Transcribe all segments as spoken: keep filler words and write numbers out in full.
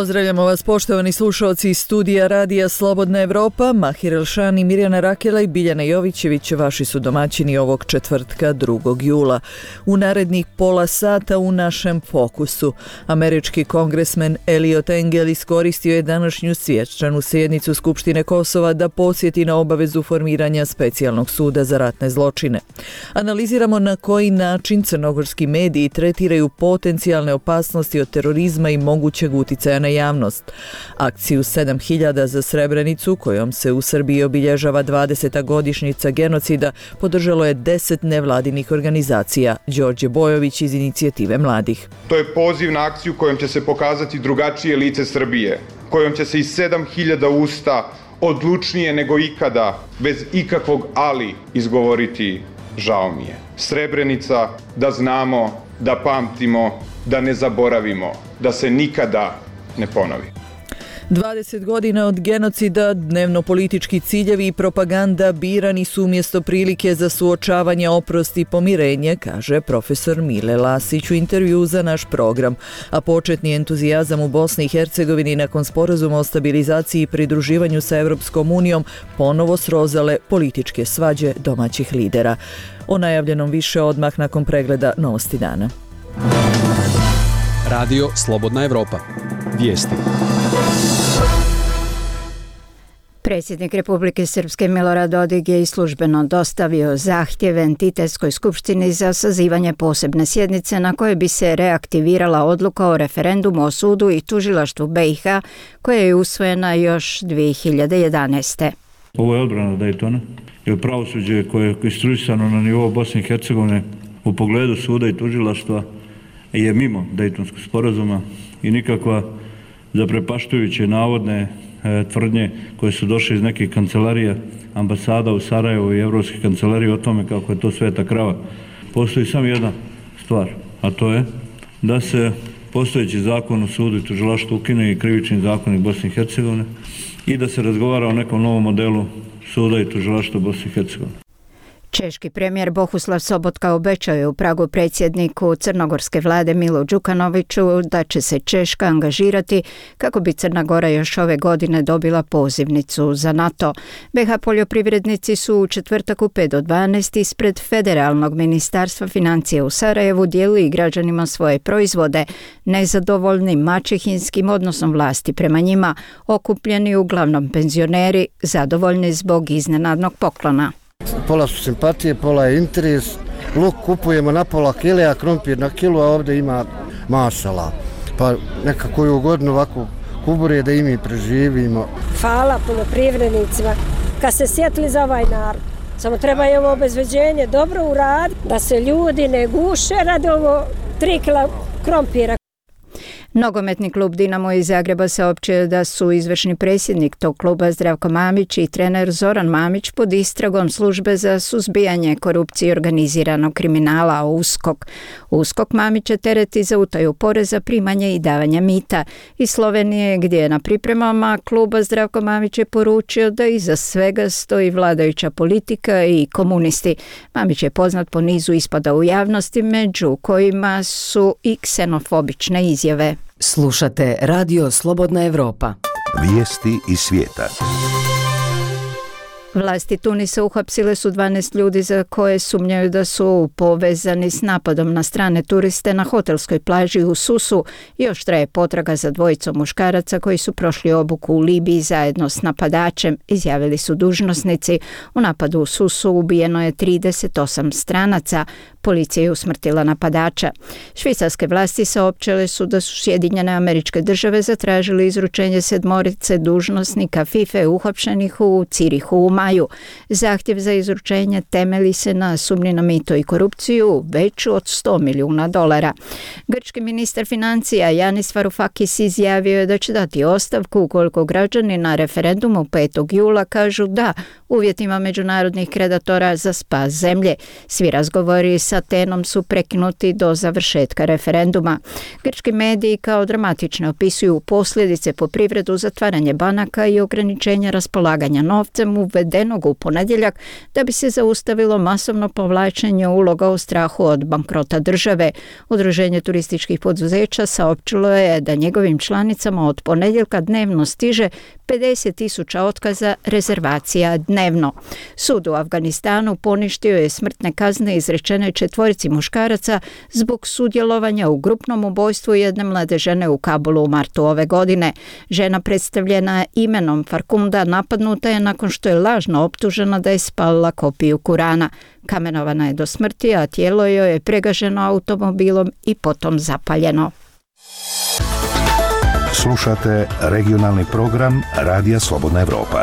Pozdravljamo vas poštovani slušalci iz studija Radija Slobodna Evropa. Mahir Elšani, Mirjana Rakela i Biljana Jovićević vaši su domaćini ovog četvrtka drugog jula. U narednih pola sata u našem fokusu američki kongresmen Eliot Engel iskoristio je današnju svečanu sjednicu Skupštine Kosova da podsjeti na obavezu formiranja specijalnog suda za ratne zločine. Analiziramo na koji način crnogorski mediji tretiraju potencijalne opasnosti od terorizma i mogućeg uticaja na javnost. Akciju sedam hiljada za Srebrenicu, kojom se u Srbiji obilježava dvadeseta godišnjica genocida, podržalo je deset nevladinih organizacija. Đorđe Bojović iz Inicijative mladih. To je poziv na akciju kojom će se pokazati drugačije lice Srbije, kojom će se iz sedam hiljada usta odlučnije nego ikada, bez ikakvog ali, izgovoriti žao mi je. Srebrenica, da znamo, da pamtimo, da ne zaboravimo, da se nikada ne ponovi. dvadeset godina od genocida, dnevno politički ciljevi i propaganda birani su umjesto prilike za suočavanje, oprost i pomirenje, kaže profesor Mile Lasić u intervju za naš program. A početni entuzijazam u Bosni i Hercegovini nakon sporazuma o stabilizaciji i pridruživanju sa Europskom unijom ponovo srozale političke svađe domaćih lidera. O najavljenom više odmah nakon pregleda Novosti dana. Radio Slobodna Evropa. Vijesti. Predsjednik Republike Srpske Milorad Dodik je i službeno dostavio zahtjev Entitetskoj skupštini za sazivanje posebne sjednice na kojoj bi se reaktivirala odluka o referendumu o sudu i tužilaštvu B i H koja je usvojena još dvije hiljade jedanaeste. Ovo je odbrana Daytona jer pravosuđe koje je instruisano na nivou Bosne i Hercegovine u pogledu suda i tužilaštva je mimo Daytonskog sporazuma i nikakva zaprepaštujuće navodne e, tvrdnje koje su došle iz nekih kancelarija, ambasada u Sarajevu i Evropske kancelarije o tome kako je to sveta krava. Postoji samo jedna stvar, a to je da se postojeći zakon o sudu i tužilaštvu ukine i krivični zakonik Bosne i Hercegovine i da se razgovara o nekom novom modelu suda i tužilaštva Bosne i Hercegovine. Češki premijer Bohuslav Sobotka obećao je u Pragu predsjedniku crnogorske vlade Milu Đukanoviću da će se Češka angažirati kako bi Crna Gora još ove godine dobila pozivnicu za NATO. B H poljoprivrednici su u četvrtak u pet do dvanaest ispred Federalnog ministarstva financija u Sarajevu dijelili građanima svoje proizvode, nezadovoljni maćehinskim odnosom vlasti prema njima, okupljeni uglavnom penzioneri, zadovoljni zbog iznenadnog poklona. Pola su simpatije, pola je interes. Luk kupujemo na pola kile, a krompir na kilu, a ovdje ima mašala. Pa nekako je ugodno ovako kubure da i mi preživimo. Hvala poljoprivrednicima kad se sjetili za ovaj narod. Samo treba je ovo obezbeđenje dobro uraditi, da se ljudi ne guše radi ovo tri kila krompira. Nogometni klub Dinamo iz Zagreba saopćio da su izvršni predsjednik tog kluba Zdravko Mamić i trener Zoran Mamić pod istragom službe za suzbijanje korupcije i organiziranog kriminala USKOK. USKOK Mamića tereti za utaju poreza, primanje i davanja mita. Iz Slovenije, gdje je na pripremama kluba, Zdravko Mamić je poručio da iza svega stoji vladajuća politika i komunisti. Mamić je poznat po nizu ispada u javnosti, među kojima su i ksenofobične izjave. Slušate Radio Slobodna Evropa. Vijesti iz svijeta. Vlasti Tunisa uhapsile su dvanaest ljudi za koje sumnjaju da su povezani s napadom na strane turiste na hotelskoj plaži u Susu. Još traje potraga za dvojicom muškaraca koji su prošli obuku u Libiji zajedno s napadačem, izjavili su dužnosnici. U napadu u Susu ubijeno je trideset osam stranaca. Policija je usmrtila napadača. Švicarske vlasti saopćile su da su Sjedinjene Američke Države zatražili izručenje sedmorice dužnosnika FIFA uhapšenih u Cirihu u maju. Zahtjev za izručenje temelji se na sumnji na mito i korupciju veću od sto milijuna dolara. Grčki ministar financija Yanis Varoufakis izjavio je da će dati ostavku ukoliko građani na referendumu petog jula kažu da uvjetima međunarodnih kreditora za spas zemlje. Svi razgovori sa Atenom su prekinuti do završetka referenduma. Grčki mediji kao dramatične opisuju posljedice po privredu, zatvaranje banaka i ograničenja raspolaganja novcem uvedenog u ponedjeljak da bi se zaustavilo masovno povlačenje uloga u strahu od bankrota države. Udruženje turističkih poduzeća saopćilo je da njegovim članicama od ponedjeljka dnevno stiže pedeset tisuća otkaza rezervacija dnevno. Sud u Afganistanu poništio je smrtne kazne izrečene četvorici muškaraca zbog sudjelovanja u grupnom ubojstvu jedne mlade žene u Kabulu u martu ove godine. Žena predstavljena imenom Farkunda napadnuta je nakon što je lažno optužena da je spalila kopiju Kurana. Kamenovana je do smrti, a tijelo joj je pregaženo automobilom i potom zapaljeno. Slušate regionalni program Radija Slobodna Evropa.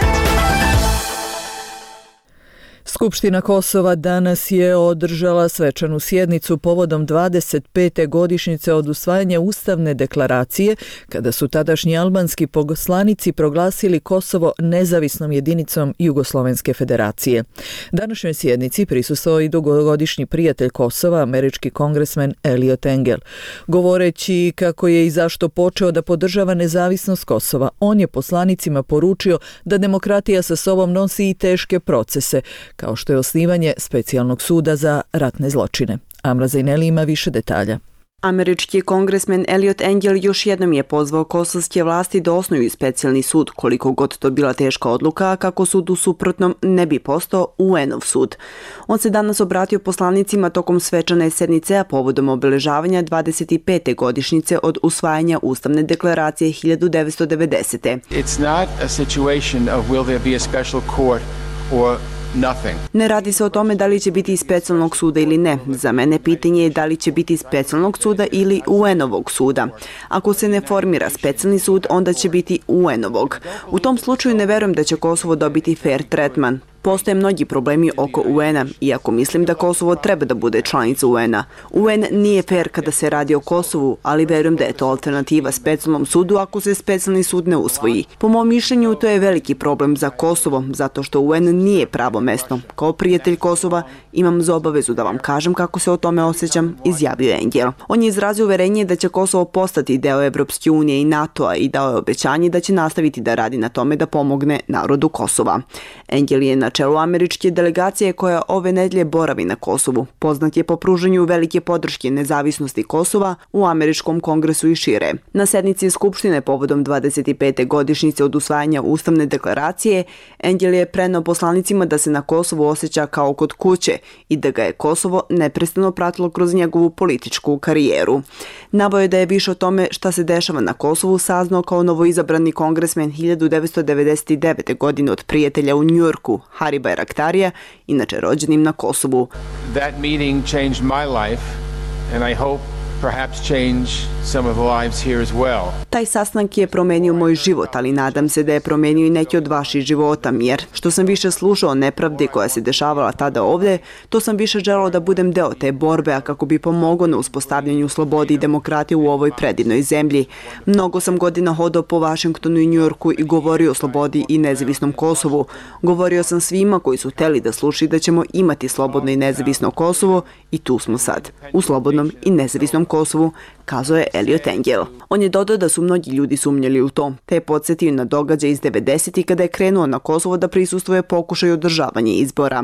Skupština Kosova danas je održala svečanu sjednicu povodom dvadeset pete godišnjice od usvajanja Ustavne deklaracije, kada su tadašnji albanski poslanici proglasili Kosovo nezavisnom jedinicom Jugoslovenske federacije. Današnjoj sjednici prisustvovao i dugogodišnji prijatelj Kosova, američki kongresmen Elliot Engel. Govoreći kako je i zašto počeo da podržava nezavisnost Kosova, on je poslanicima poručio da demokratija sa sobom nosi i teške procese, kao što je osnivanje specijalnog suda za ratne zločine. Amra Zajneli ima više detalja. Američki kongresmen Elliot Engel još jednom je pozvao kosovske vlasti da osnuju specijalni sud, koliko god to bila teška odluka, kako sud u suprotnom ne bi postao U N-ov sud. On se danas obratio poslanicima tokom svečane sednice, a povodom obeležavanja dvadeset pete godišnjice od usvajanja Ustavne deklaracije hiljadu devetsto devedesete. It's not a situation of will there be a special court or nothing. Ne radi se o tome da li će biti specijalnog suda ili ne. Za mene pitanje je da li će biti specijalnog suda ili U N-ovog suda. Ako se ne formira specijalni sud, onda će biti U N-ovog. U tom slučaju ne verujem da će Kosovo dobiti fair tretman. Postoje mnogi problemi oko U N-a, iako mislim da Kosovo treba da bude članica U N-a. U N nije fair kada se radi o Kosovu, ali verujem da je to alternativa specijalnom sudu ako se specijalni sud ne usvoji. Po mom mišljenju, to je veliki problem za Kosovo, zato što U N nije pravo mesto. Kao prijatelj Kosova imam za obavezu da vam kažem kako se o tome osjećam, izjavio je Engel. On je izrazio uverenje da će Kosovo postati deo Evropske unije i NATO-a i dao je obećanje da će nastaviti da radi na tome da pomogne narodu Kosova. Engel je na čelu američke delegacije koja ove nedelje boravi na Kosovu. Poznat je po pružanju velike podrške nezavisnosti Kosova u američkom kongresu i šire. Na sednici Skupštine povodom dvadeset pete godišnjice od usvajanja Ustavne deklaracije, Engel je preneo poslanicima da se na Kosovu osjeća kao kod kuće i da ga je Kosovo neprestano pratilo kroz njegovu političku karijeru. Naveo je da je više o tome šta se dešava na Kosovu saznao kao novoizabrani kongresmen hiljadu devetsto devedeset devete. godine od prijatelja u Njujorku, Hari Bayraktarija, inače rođenim na Kosovu. That meeting changed my life and I hope perhaps change some of the lives here as well. Taj sastanak je promenio moj život, ali nadam se da je promenio i neki od vaših života, jer što sam više slušao o nepravdi koja se dešavala tada ovdje, to sam više želao da budem deo te borbe, a kako bi pomogao na uspostavljanju slobode i demokratije u ovoj predivnoj zemlji. Mnogo sam godina hodao po Vašingtonu i Njujorku i govorio o slobodi i nezavisnom Kosovu. Govorio sam svima koji su hteli da slušaju da ćemo imati slobodno i nezavisno Kosovo i tu smo sad, u slobodnom i nezavisnom Kosovu, kazao je Elliot Engel. On je dodao da su mnogi ljudi sumnjali u to, te je podsjetio na događaj iz devedesetih kada je krenuo na Kosovo da prisustvuje pokušaju održavanja izbora.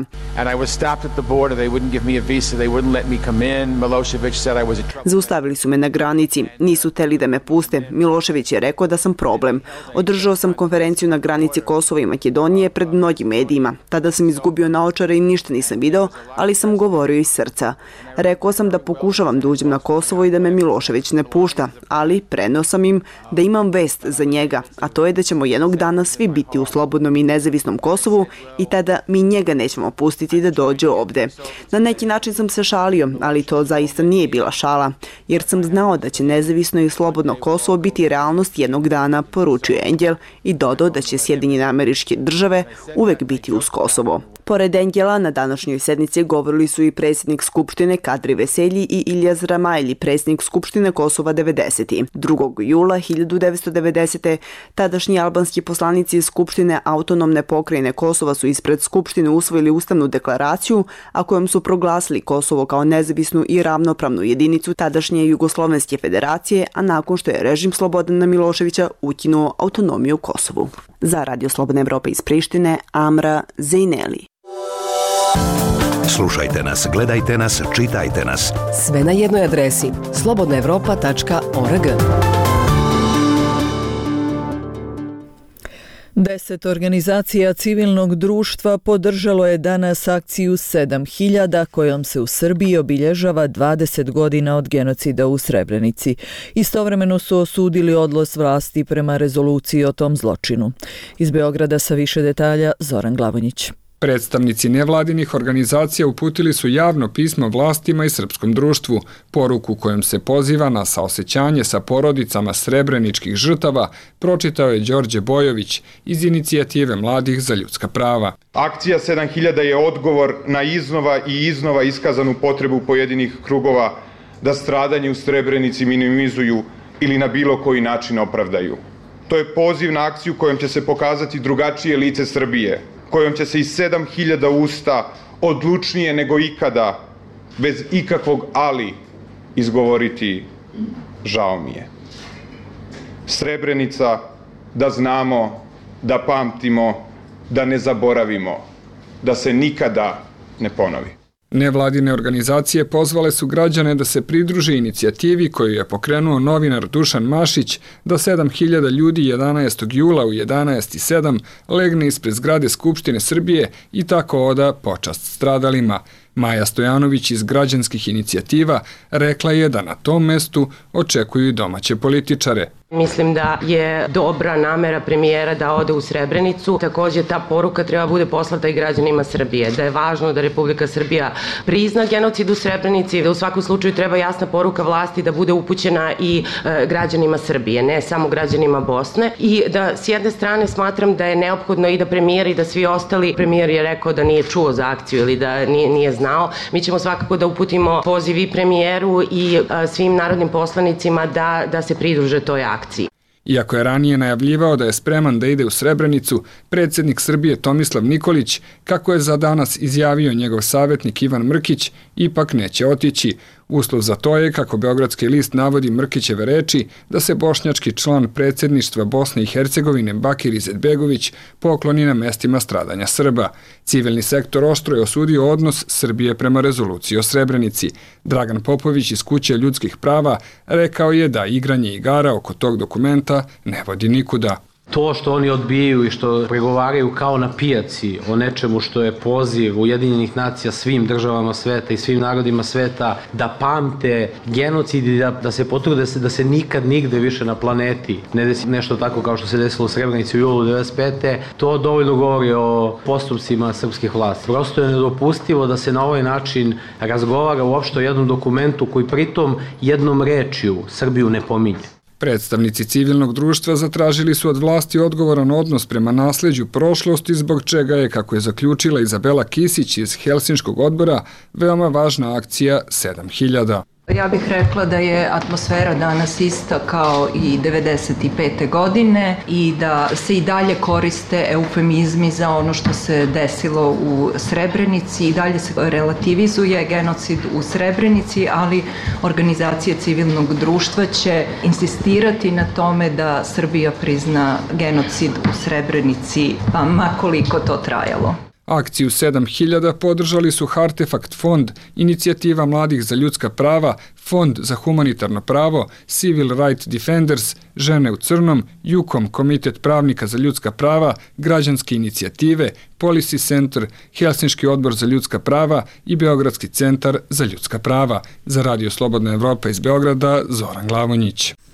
Zaustavili su me na granici, nisu hteli da me puste. Milošević je rekao da sam problem. Održao sam konferenciju na granici Kosova i Makedonije pred mnogim medijima. Tada sam izgubio naočare i ništa nisam video, ali sam govorio iz srca. Rekao sam da pokušavam da uđem na Kosovo i da me Milošević ne pušta, ali preneo sam im da imam vest za njega, a to je da ćemo jednog dana svi biti u slobodnom i nezavisnom Kosovu i tada mi njega nećemo pustiti da dođe ovde. Na neki način sam se šalio, ali to zaista nije bila šala, jer sam znao da će nezavisno i slobodno Kosovo biti realnost jednog dana, poručio Engel i dodao da će Sjedinjene Američke Države uvek biti uz Kosovo. Pored Engela, na današnjoj sednici govorili su i predsjednik Skupštine Kadri Veselji i Iljaz Ramajli, predsjednik Skupštine Skupštine Kosova devedesetih. drugog jula hiljadu devetsto devedesete. tadašnji albanski poslanici iz Skupštine autonomne pokrajine Kosova su ispred Skupštine usvojili ustavnu deklaraciju, a kojom su proglasili Kosovo kao nezavisnu i ravnopravnu jedinicu tadašnje Jugoslovenske federacije, a nakon što je režim Slobodana Miloševića ukinuo autonomiju Kosovu. Za Radio Slobodna Evropa iz Prištine, Amra Zejneli. Slušajte nas, gledajte nas, čitajte nas. Sve na jednoj adresi slobodna evropa tačka org. Deset organizacija civilnog društva podržalo je danas akciju sedam hiljada kojom se u Srbiji obilježava dvadeset godina od genocida u Srebrenici. Istovremeno su osudili odnos vlasti prema rezoluciji o tom zločinu. Iz Beograda sa više detalja Zoran Glavonjić. Predstavnici nevladinih organizacija uputili su javno pismo vlastima i srpskom društvu, poruku kojom se poziva na saosećanje sa porodicama srebreničkih žrtava, pročitao je Đorđe Bojović iz Inicijative mladih za ljudska prava. Akcija sedam hiljada je odgovor na iznova i iznova iskazanu potrebu pojedinih krugova da stradanje u Srebrenici minimizuju ili na bilo koji način opravdaju. To je poziv na akciju kojom će se pokazati drugačije lice Srbije, kojom će se iz sedam hiljada usta odlučnije nego ikada, bez ikakvog ali, izgovoriti žao mi je. Srebrenica, da znamo, da pamtimo, da ne zaboravimo, da se nikada ne ponovi. Nevladine organizacije pozvale su građane da se pridruže inicijativi koju je pokrenuo novinar Dušan Mašić da sedam hiljada ljudi jedanaestog jula u jedanaest i sedam legne ispred zgrade Skupštine Srbije i tako oda počast stradalima. Maja Stojanović iz građanskih inicijativa rekla je da na tom mestu očekuju i domaće političare. Mislim da je dobra namera premijera da ode u Srebrenicu. Također ta poruka treba bude poslata i građanima Srbije, da je važno da Republika Srbija prizna genocid u Srebrenici, da u svakom slučaju treba jasna poruka vlasti da bude upućena i e, građanima Srbije, ne samo građanima Bosne. I da s jedne strane smatram da je neophodno i da premijer i da svi ostali, premijer je rekao da nije čuo za akciju ili da nije, nije znao. Mi ćemo svakako da uputimo poziv i premijeru i a, svim narodnim poslanicima da, da se pridruže toj akciji. Iako je ranije najavljivao da je spreman da ide u Srebrenicu, predsjednik Srbije Tomislav Nikolić, kako je za danas izjavio njegov savjetnik Ivan Mrkić, ipak neće otići. Uslov za to je, kako Beogradski list navodi Mrkićeve reči, da se bošnjački član predsjedništva Bosne i Hercegovine Bakir Izetbegović pokloni na mestima stradanja Srba. Civilni sektor oštro je osudio odnos Srbije prema rezoluciji o Srebrenici. Dragan Popović iz Kuće ljudskih prava rekao je da igranje igara oko tog dokumenta ne vodi nikuda. To što oni odbijaju i što pregovaraju kao na pijaci o nečemu što je poziv Ujedinjenih nacija svim državama sveta i svim narodima sveta da pamte genocid i da, da se potrude da se, da se nikad nigde više na planeti ne desi nešto tako kao što se desilo u Srebrenici u julu devedeset pete. To dovoljno govori o postupcima srpskih vlasti. Prosto je nedopustivo da se na ovaj način razgovara uopšte o jednom dokumentu koji pritom jednom rečju Srbiju ne pominje. Predstavnici civilnog društva zatražili su od vlasti odgovoran odnos prema nasleđu prošlosti, zbog čega je, kako je zaključila Izabela Kisić iz Helsinškog odbora, veoma važna akcija sedam hiljada. Ja bih rekla da je atmosfera danas ista kao i devedeset pete godine i da se i dalje koriste eufemizmi za ono što se desilo u Srebrenici i dalje se relativizuje genocid u Srebrenici, ali organizacije civilnog društva će insistirati na tome da Srbija prizna genocid u Srebrenici, pa makoliko to trajalo. Akciju sedam hiljada podržali su Hartefakt fond, Inicijativa mladih za ljudska prava, Fond za humanitarno pravo, Civil Rights Defenders, Žene u crnom, Jukom, Komitet pravnika za ljudska prava, Građanske inicijative, Policy Center, Helsinški odbor za ljudska prava i Beogradski centar za ljudska prava. Za Radio Slobodna Evropa iz Beograda, Zoran Glavonjić.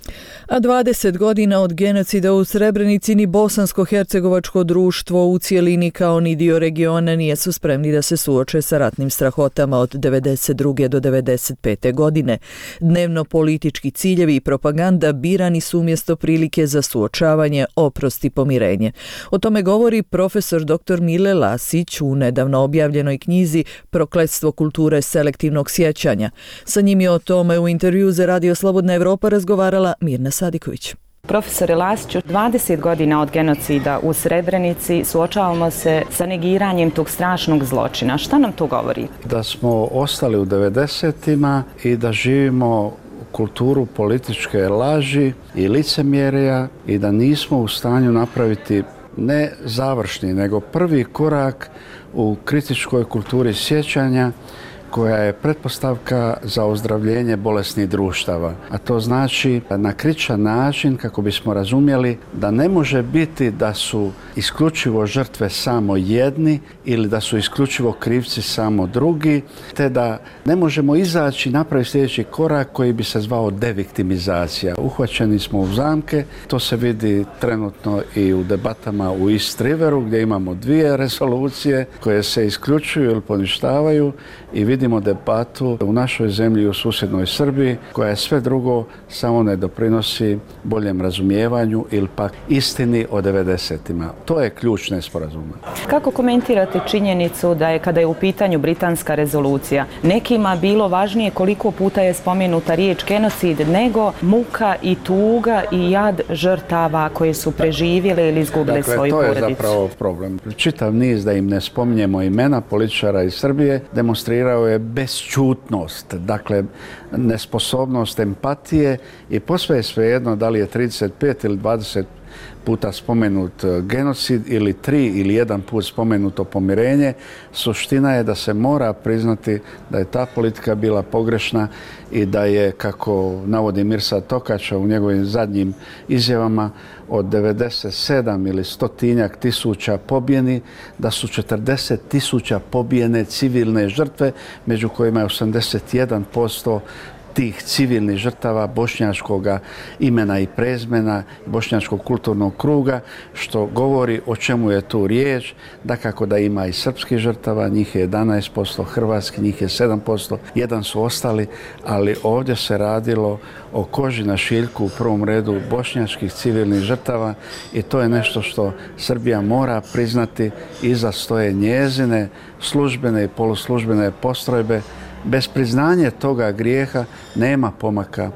A dvadeset godina od genocida u Srebrenici ni bosansko-hercegovačko društvo u cijelini kao ni dio regiona nisu spremni da se suoče sa ratnim strahotama od devedeset druge do devedeset pete godine. Dnevno politički ciljevi i propaganda birani su umjesto prilike za suočavanje, oprost i pomirenje. O tome govori profesor doktor Mile Lasić u nedavno objavljenoj knjizi Prokletstvo kulture selektivnog sjećanja. Sa njim je o tome u intervju za Radio Slobodna Evropa razgovarala Mirna Sadiković. Profesore Lasiću, dvadeset godina od genocida u Srebrenici suočavamo se sa negiranjem tog strašnog zločina. Šta nam to govori? Da smo ostali u devedesetima i da živimo kulturu političke laži i licemjerja i da nismo u stanju napraviti ne završni, nego prvi korak u kritičkoj kulturi sjećanja koja je pretpostavka za ozdravljenje bolesnih društava. A to znači na kritičan način kako bismo razumjeli da ne može biti da su isključivo žrtve samo jedni ili da su isključivo krivci samo drugi, te da ne možemo izaći i napraviti sljedeći korak koji bi se zvao deviktimizacija. Uhvaćeni smo u zamke, to se vidi trenutno i u debatama u East Riveru gdje imamo dvije rezolucije koje se isključuju ili poništavaju i vidimo debatu u našoj zemlji i u susjednoj Srbiji koja je sve drugo samo ne doprinosi boljem razumijevanju ili pak istini o devedesetima. To je ključ nesporazuma. Kako komentirate činjenicu da je kada je u pitanju britanska rezolucija nekima bilo važnije koliko puta je spomenuta riječ genocid nego muka i tuga i jad žrtava koje su preživjele ili izgubile dakle, svoju porodicu? To je zapravo problem. Čitav niz da im ne spominjemo imena političara iz Srbije demonstrirao je bezćutnost, dakle nesposobnost empatije i posve je svejedno da li je trideset pet ili dvadeset puta spomenut genocid ili tri ili jedan put spomenuto pomirenje. Suština je da se mora priznati da je ta politika bila pogrešna i da je, kako navodi Mirsad Tokača u njegovim zadnjim izjavama, od devedeset sedam ili stotinjak tisuća pobijeni, da su četrdeset tisuća pobijene civilne žrtve, među kojima je osamdeset jedan posto tih civilnih žrtava bošnjačkog imena i prezmena, bošnjačkog kulturnog kruga, što govori o čemu je tu riječ. Dakako da ima i srpskih žrtava, njih je jedanaest posto, hrvatski njih je sedam posto, jedan su ostali, ali ovdje se radilo o koži na šiljku u prvom redu bošnjačkih civilnih žrtava i to je nešto što Srbija mora priznati. Iza stoje njezine službene i poluslužbene postrojbe. Bez priznanja toga grijeha nema pomaka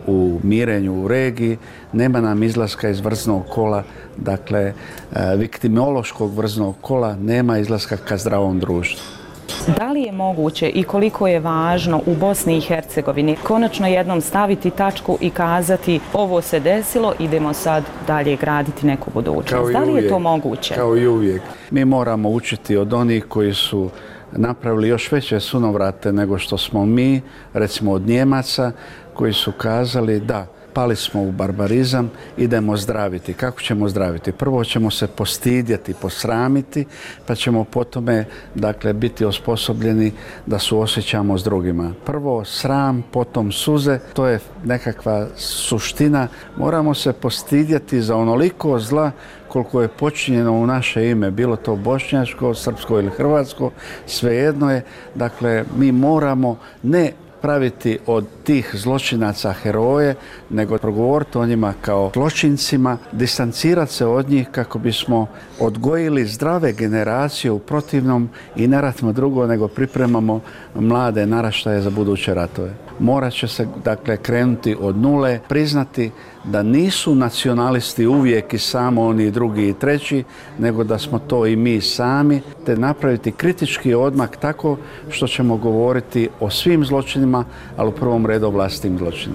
u mirenju u regiji, nema nam izlaska iz vrznog kola, dakle viktimološkog vrznog kola, nema izlaska ka zdravom društvu. Da li je moguće i koliko je važno u Bosni i Hercegovini konačno jednom staviti tačku i kazati ovo se desilo, idemo sad dalje graditi neku budućnost? Da li je to moguće? Kao i uvijek. Mi moramo učiti od onih koji su napravili još veće sunovrate nego što smo mi, recimo od Njemaca, koji su kazali da pali smo u barbarizam, idemo zdraviti. Kako ćemo zdraviti? Prvo ćemo se postidjeti, posramiti, pa ćemo potome, dakle, biti osposobljeni da suosjećamo s drugima. Prvo sram, potom suze, to je nekakva suština. Moramo se postidjeti za onoliko zla koliko je počinjeno u naše ime, bilo to bošnjačko, srpsko ili hrvatsko, svejedno je. Dakle, mi moramo ne praviti od tih zločinaca heroje, nego progovoriti o njima kao zločincima, distancirati se od njih kako bismo odgojili zdrave generacije, u protivnom i ne radimo drugo nego pripremamo mlade naraštaje za buduće ratove. Morat će se, dakle, krenuti od nule, priznati da nisu nacionalisti uvijek i samo oni drugi i treći, nego da smo to i mi sami, te napraviti kritički odmak tako što ćemo govoriti o svim zločinima, ali u prvom redu o vlastitim zločinima.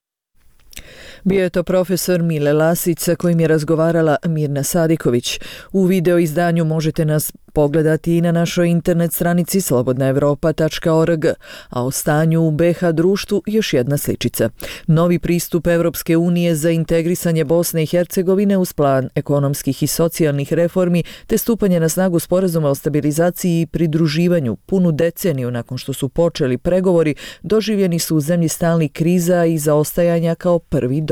Bio je to profesor Mile Lasić sa kojim je razgovarala Mirna Sadiković. U video izdanju možete nas pogledati i na našoj internet stranici slobodna evropa tačka org, a o stanju u be ha društvu još jedna sličica. Novi pristup Evropske unije za integrisanje Bosne i Hercegovine uz plan ekonomskih i socijalnih reformi te stupanje na snagu sporazuma o stabilizaciji i pridruživanju punu deceniju nakon što su počeli pregovori doživljeni su u zemlji stalnih kriza i zaostajanja kao prvi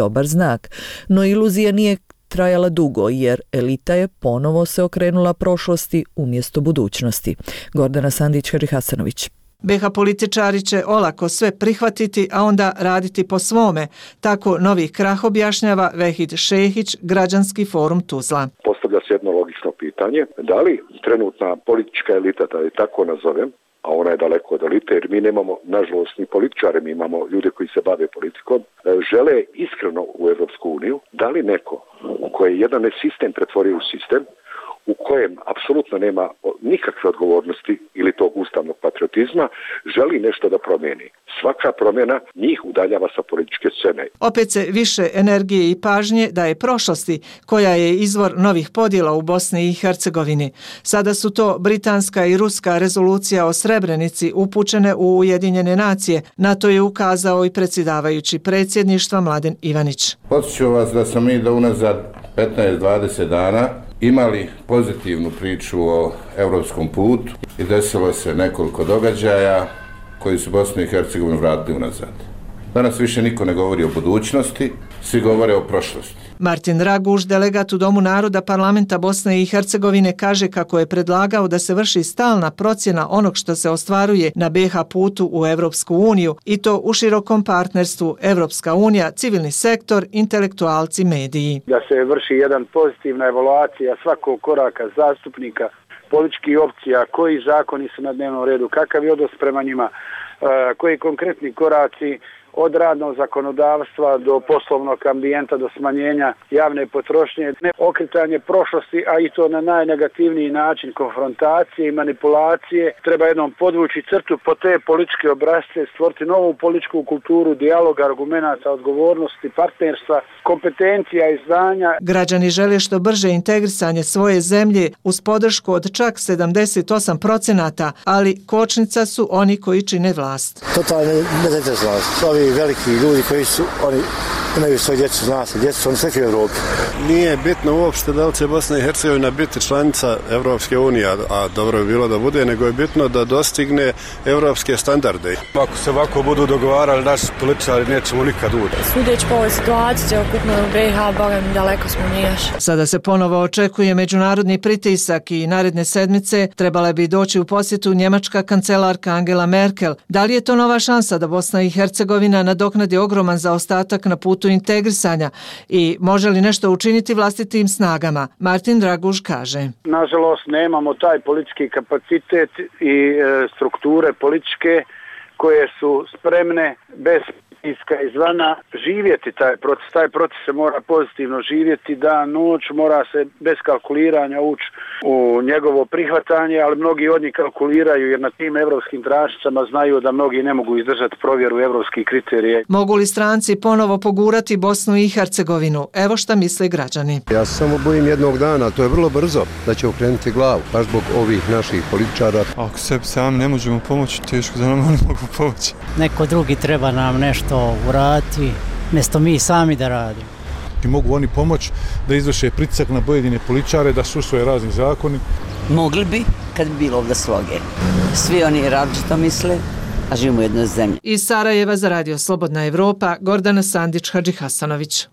dobar znak. No iluzija nije trajala dugo jer elita je ponovo se okrenula prošlosti umjesto budućnosti. Gordana Sandić-Hadžihasanović. be ha političari će olako sve prihvatiti, a onda raditi po svome. Tako novi krah objašnjava Vehid Šehić, Građanski forum Tuzla. Postavlja se jedno logično pitanje, da li trenutna politička elita, da je tako nazovem, a ona je daleko od elite, jer mi nemamo, nažalost, ni političare, mi imamo ljude koji se bave politikom, žele iskreno u Evropsku uniju, da li neko koji je jedan sistem pretvorio u sistem, u kojem apsolutno nema nikakve odgovornosti ili tog ustavnog patriotizma, želi nešto da promijeni. Svaka promjena njih udaljava sa političke scene. Opet se više energije i pažnje daje prošlosti, koja je izvor novih podjela u Bosni i Hercegovini. Sada su to britanska i ruska rezolucija o Srebrenici upućene u Ujedinjene nacije. Na to je ukazao i predsjedavajući predsjedništva Mladen Ivanić. Podsjeću vas da smo mi do unazad petnaest do dvadeset dana imali pozitivnu priču o europskom putu i desilo se nekoliko događaja koji su Bosnu i Hercegovinu vratili unazad. Danas više niko ne govori o budućnosti, svi govore o prošlosti. Martin Raguž, delegat u Domu naroda parlamenta Bosne i Hercegovine, kaže kako je predlagao da se vrši stalna procjena onog što se ostvaruje na be ha putu u Evropsku uniju i to u širokom partnerstvu Evropska unija, civilni sektor, intelektualci, mediji. Da se vrši jedan pozitivna evaluacija svakog koraka zastupnika, političkih opcija, koji zakoni su na dnevnom redu, kakav je odnos prema njima, koji konkretni koraci od radnog zakonodavstva do poslovnog ambijenta, do smanjenja javne potrošnje, ne okretanje prošlosti, a i to na najnegativniji način konfrontacije i manipulacije. Treba jednom podvući crtu po te političke obrasce, stvoriti novu političku kulturu, dijaloga, argumenata, odgovornosti, partnerstva, kompetencija i znanja. Građani žele što brže integrisanje svoje zemlje uz podršku od čak sedamdeset osam procenata, ali kočnica su oni koji čine vlast. Totalno nezainteresovanost. Ovi veliki ljudi koji su, oni imaju svoje djecu, zna se, djecu su oni sve u Evropi. Nije bitno uopšte da li će Bosna i Hercegovina biti članica Evropske unije, a dobro je bilo da bude, nego je bitno da dostigne evropske standarde. Ako se ovako budu dogovarali, naši političari nećemo nikad ući. Sudeći po ovoj situaciji, okupno u be ha, bogam, daleko smo nije. Sada se ponovo očekuje međunarodni pritisak i naredne sedmice trebala bi doći u posjetu njemačka kancelarka Angela Merkel. Da li je to nova šansa da Bosna i Hercegovina nadoknadi ogroman zaostatak na putu integrisanja i može li nešto učiniti vlastitim snagama? Martin Draguž kaže. Nažalost, nemamo taj politički kapacitet i e, strukture političke koje su spremne bez pritiska izvana živjeti taj proces. Taj proces se mora pozitivno živjeti, dan, noć, mora se bez kalkuliranja ući u njegovo prihvatanje, ali mnogi od njih kalkuliraju jer na tim evropskim tračicama znaju da mnogi ne mogu izdržati provjeru evropskih kriterija. Mogu li stranci ponovo pogurati Bosnu i Hercegovinu? Evo šta misle građani. Ja se samo bojim jednog dana, to je vrlo brzo, da će okrenuti glavu, baš zbog ovih naših političara. Ako sebi sam ne možemo pomoći, teško da nam oni mogu pomoći. Neko drugi treba nam nešto uraditi, mjesto mi sami da radimo. I mogu oni pomoći da izvrše pritisak na pojedine političare, da su usvoje razni zakoni. Mogli bi, kad bi bilo ovdje sloge. Svi oni različito misle, a živimo u jednoj zemlji. Iz Sarajeva za Radio Slobodna Evropa, Gordana Sandić-Hadžihasanović.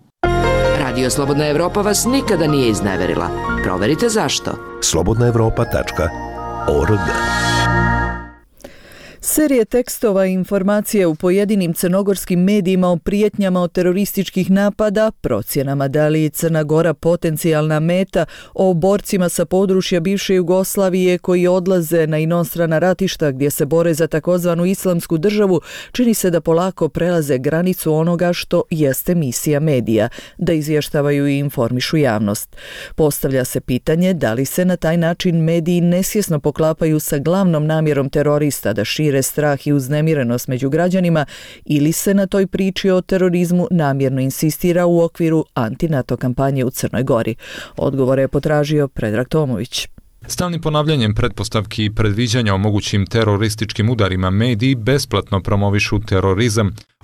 Radio Slobodna Evropa vas nikada nije izneverila. Proverite zašto. slobodna evropa tačka org. Serije tekstova i informacije u pojedinim crnogorskim medijima o prijetnjama od terorističkih napada, procjenama da li je Crna Gora potencijalna meta, o borcima sa područja bivše Jugoslavije koji odlaze na inostrana ratišta gdje se bore za takozvanu islamsku državu, čini se da polako prelaze granicu onoga što jeste misija medija, da izvještavaju i informišu javnost. Postavlja se pitanje da li se na taj način mediji nesvjesno poklapaju sa glavnom namjerom terorista da šire strah i uznemirenost među građanima ili se na toj priči o terorizmu namjerno insistira u okviru anti-NATO kampanje u Crnoj Gori. Odgovore je potražio Predrag Tomović. Stalnim ponavljanjem pretpostavki i predviđanja o mogućim terorističkim udarima mediji besplatno promovišu terorizam,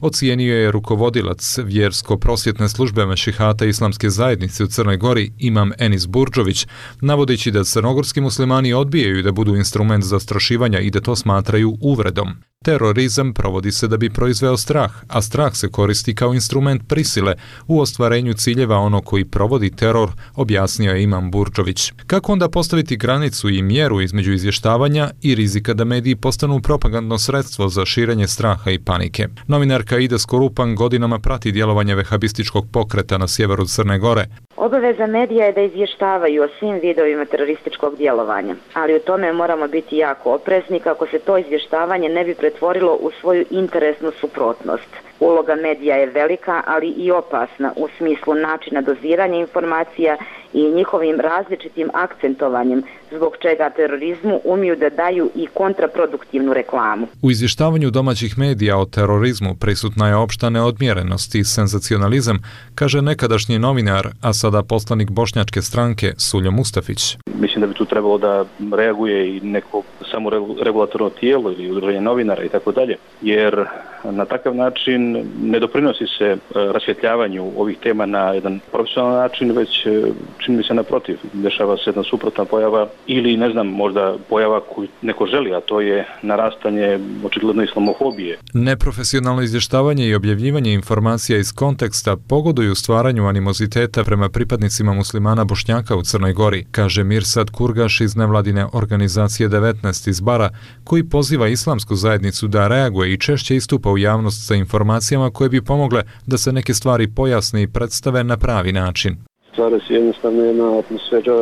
ocijenio je rukovodilac vjersko-prosvjetne službe Mešihata Islamske zajednice u Crnoj Gori Imam Enis Burdžović, navodeći da crnogorski muslimani odbijaju da budu instrument zastrašivanja i da to smatraju uvredom. Terorizam provodi se da bi proizveo strah, a strah se koristi kao instrument prisile u ostvarenju ciljeva onog koji provodi teror, objasnio je Imam Burdžović. Kako onda postaviti granicu i mjeru između izvještavanja i rizika da mediji postanu propagandno sredstvo za širenje straha i panike? Novinarka Ida Skorupan godinama prati djelovanje vehabističkog pokreta na sjeveru Crne Gore. Obaveza medija je da izvještavaju o svim vidovima terorističkog djelovanja, ali u tome moramo biti jako oprezni kako se to izvještavanje ne bi pretvorilo u svoju interesnu suprotnost. Uloga medija je velika, ali i opasna u smislu načina doziranja informacija i njihovim različitim akcentovanjem, zbog čega terorizmu umiju da daju i kontraproduktivnu reklamu. U izvještavanju domaćih medija o terorizmu prisutna je opšta neodmjerenost i senzacionalizam, kaže nekadašnji novinar, a sada poslanik bošnjačke stranke Suljo Mustafić. Mislim da bi tu trebalo da reaguje i neko samoregulatorno tijelo ili udruženje novinara i tako dalje, jer na takav način ne doprinosi se rasvjetljavanju ovih tema na jedan profesionalan način, već čini mi se naprotiv, dešava se jedna suprotna pojava ili ne znam, možda pojava koju neko želi, a to je narastanje očigledno islamofobije. Neprofesionalno izvještavanje i objavljivanje informacija iz konteksta pogoduju stvaranju animoziteta prema pripadnicima muslimana Bošnjaka u Crnoj Gori, kaže Mirsad Kurgaš iz nevladine organizacije devetnaest iz Bara, koji poziva islamsku zajednicu da reaguje i češće istupa u javnost sa informacijama koje bi pomogle da se neke stvari pojasne i predstave na pravi način. Stvara se jednostavno jedna atmosfera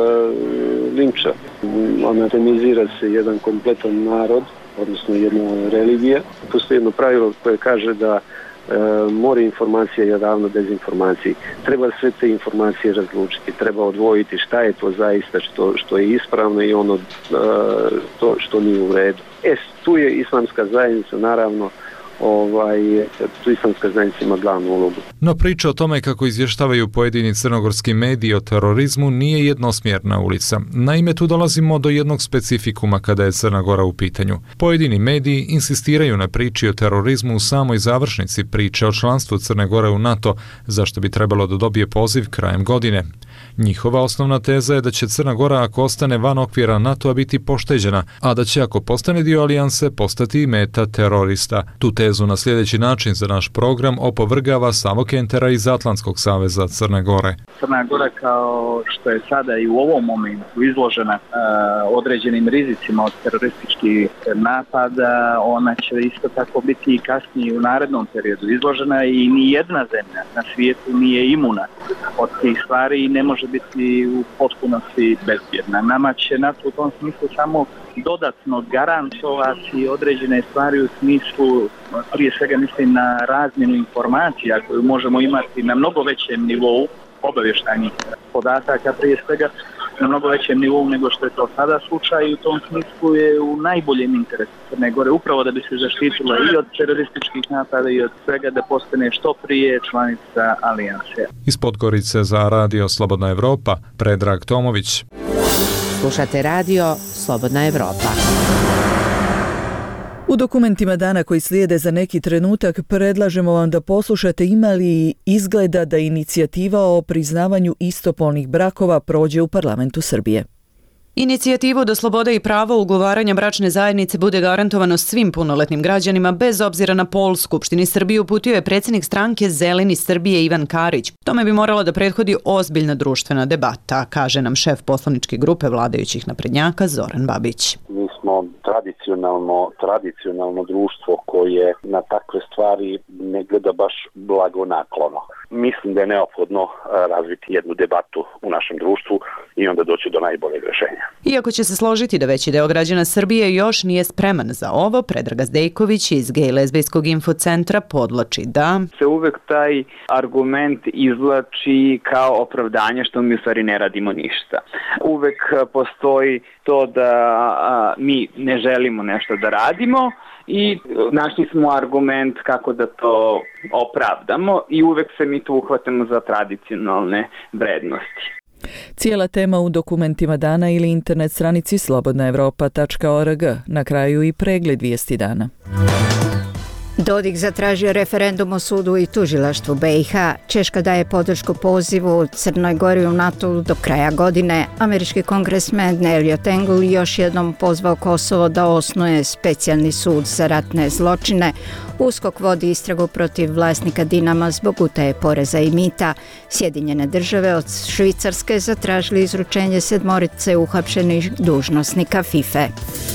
linča. Anatemizira se jedan kompletan narod, odnosno jedna religija. Postoji jedno pravilo koje kaže da e, more informacija je ravno dezinformaciji. Treba sve te informacije razlučiti, treba odvojiti šta je to zaista što, što je ispravno i ono e, to što nije u redu. E, tu je islamska zajednica naravno Ovaj, tu islamska zajednica ima glavnu ulogu. No priča o tome kako izvještavaju pojedini crnogorski mediji o terorizmu nije jednosmjerna ulica. Naime, tu dolazimo do jednog specifikuma kada je Crna Gora u pitanju. Pojedini mediji insistiraju na priči o terorizmu u samoj završnici priče o članstvu Crne Gore u NATO, zašto bi trebalo da dobije poziv krajem godine. Njihova osnovna teza je da će Crna Gora ako ostane van okvira NATO-a biti pošteđena, a da će ako postane dio alijanse postati i meta terorista. Tu tezu na sljedeći način za naš program opovrgava Savo Kentera iz Atlantskog saveza Crne Gore. Crna Gora kao što je sada i u ovom momentu izložena uh, određenim rizicima od terorističkih napada, ona će isto tako biti i kasnije u narednom periodu izložena i ni jedna zemlja na svijetu nije imuna od tih stvari i ne može biti u potpunosti bezbjedna. Nama će NATO u tom smislu samo dodatno garantovati određene stvari u smislu, prije svega mislim na razmjenu informacija koju možemo imati na mnogo većem nivou obavještajnih podataka, prije svega na mnogo većem nivou nego što je to sada slučaj i u tom smislu je u najboljem interesu Crne Gore upravo da bi se zaštitila i od terorističkih napada i od svega da postane što prije članica alijanse. Iz Podgorice za Radio Slobodna Evropa, Predrag Tomović. Slušate Radio Slobodna Evropa. U dokumentima dana koji slijede za neki trenutak predlažemo vam da poslušate ima li izgleda da inicijativa o priznavanju istopolnih brakova prođe u parlamentu Srbije. Inicijativu da sloboda i pravo ugovaranja bračne zajednice bude garantovano svim punoletnim građanima bez obzira na pol Skupštini Srbije uputio je predsjednik stranke Zeleni Srbije Ivan Karić. Tome bi morala da prethodi ozbiljna društvena debata, kaže nam šef poslaničke grupe vladajućih naprednjaka Zoran Babić. Mi smo tradicionalno, tradicionalno društvo koje na takve stvari ne gleda baš blagonaklono. Mislim da je neophodno razviti jednu debatu u našem društvu i onda doći do najboljeg rješenja. Iako će se složiti da veći deo građana Srbije još nije spreman za ovo, Predrag Gazdejković iz Gej lezbijskog infocentra podlači da se uvek taj argument izvlači kao opravdanje što mi u stvari ne radimo ništa. Uvek postoji to da a, mi ne želimo nešto da radimo i našli smo argument kako da to opravdamo i uvek se mi tu uhvatimo za tradicionalne vrednosti. Cijela tema u dokumentima dana ili internet stranici slobodna evropa tačka org. Na kraju i pregled vijesti dana. Dodik zatražio referendum o sudu i tužilaštvu B i H. Češka daje podršku pozivu Crnoj Gori u NATO do kraja godine. Američki kongresmen Eliot Engel još jednom pozvao Kosovo da osnuje specijalni sud za ratne zločine. USKOK vodi istragu protiv vlasnika Dinama zbog utaje poreza i mita. Sjedinjene države od Švicarske zatražili izručenje sedmorice uhapšenih dužnosnika FIFA.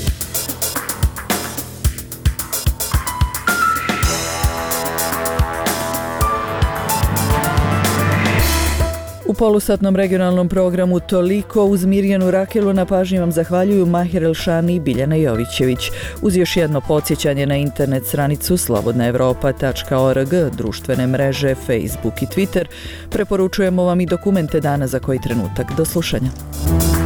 U polusatnom regionalnom programu toliko. Uz Mirjanu Rakelu na pažnji vam zahvaljuju Mahir Elšani i Biljana Jovićević. Uz još jedno podsjećanje na internet stranicu slobodna evropa tačka org, društvene mreže, Facebook i Twitter, preporučujemo vam i dokumente dana za koji trenutak. Do slušanja.